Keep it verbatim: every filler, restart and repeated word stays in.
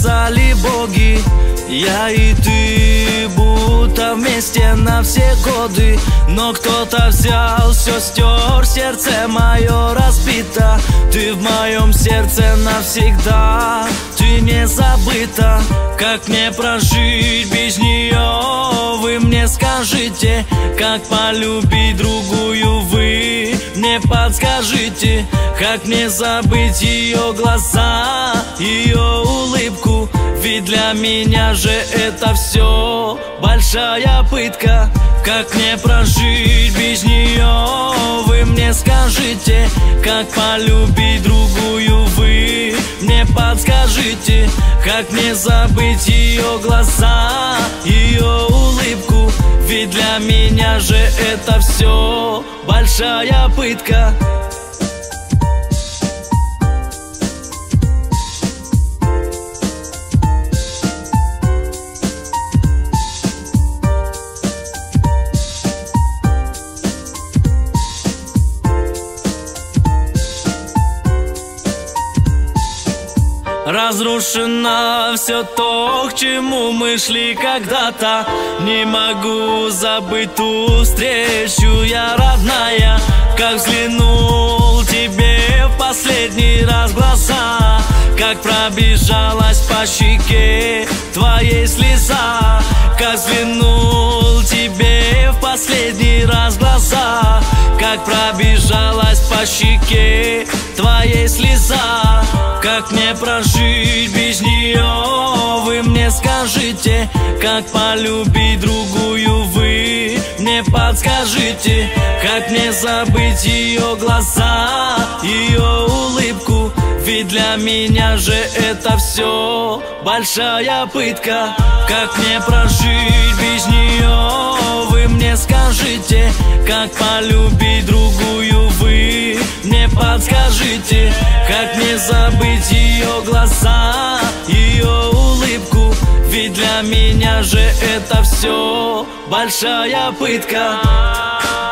написали боги. Я и ты будто вместе на все годы, но кто-то взял, все стер, сердце мое разбито. Ты в моем сердце навсегда, ты не забыта. Как мне прожить без нее, вы мне скажите. Как полюбить другую, вы мне подскажите. Как мне забыть ее глаза, ее улыбку? Ведь для меня же это все большая пытка. Как мне прожить без нее, вы мне скажите. Как полюбить другую, вы мне подскажите. Как мне забыть ее глаза, ее улыбку? Ведь для меня же это все большая пытка. Разрушено все то, к чему мы шли когда-то. Не могу забыть ту встречу, я родная. Как взглянул тебе в последний раз в глаза, как пробежалась по щеке твоей слеза. Как взглянул тебе в последний раз в глаза, как пробежалась по щеке твоей слеза. Как мне прожить без нее, вы мне скажите. Как полюбить другую, вы мне подскажите. Как мне забыть ее глаза, ее улыбку? Ведь для меня же это все большая пытка. Как мне прожить без нее, вы мне скажите. Как полюбить другую, вы мне подскажите. Как мне забыть ее глаза, ее улыбку? Ведь для меня же это все большая пытка.